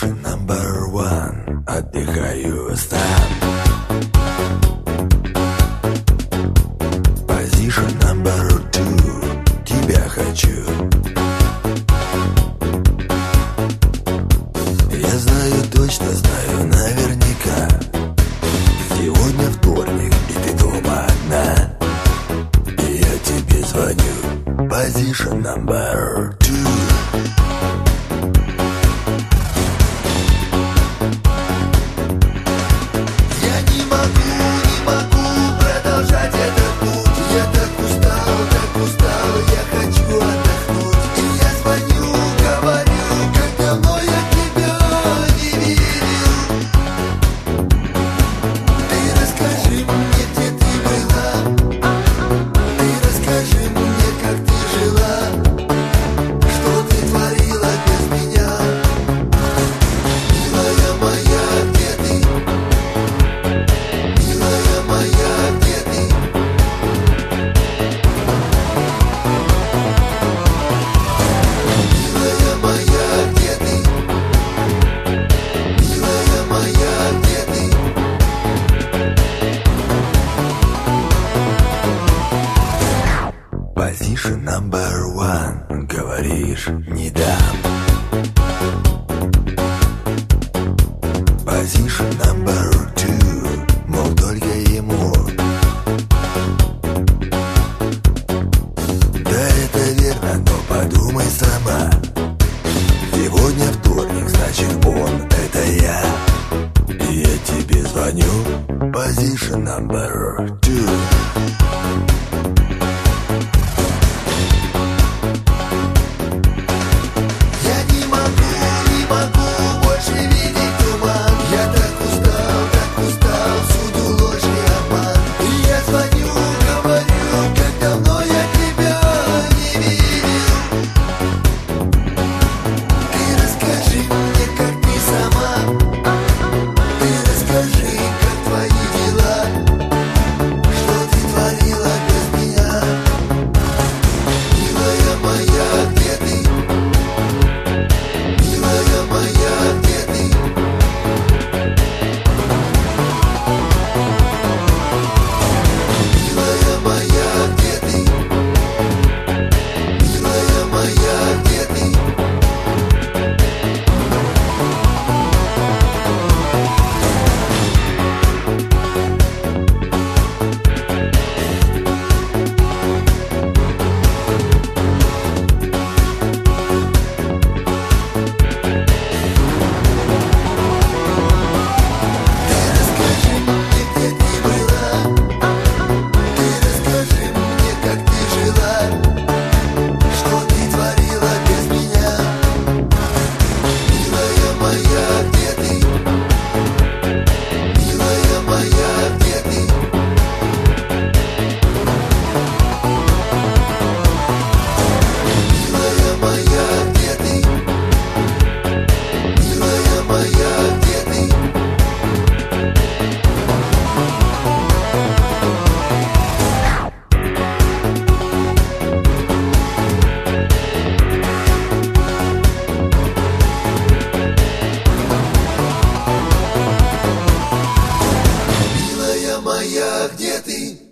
Position number one. Отдыхаю сам. Position number two. Тебя хочу. Я знаю, точно знаю, наверняка. Сегодня вторник, и ты дома одна. И я тебе звоню. Position number two. Position number one. Говоришь, не дам. Position number two. Мол, только ему. Да, это верно, но подумай сама. Сегодня вторник, значит он, это я. И я тебе звоню. Position number two. Моя, где ты?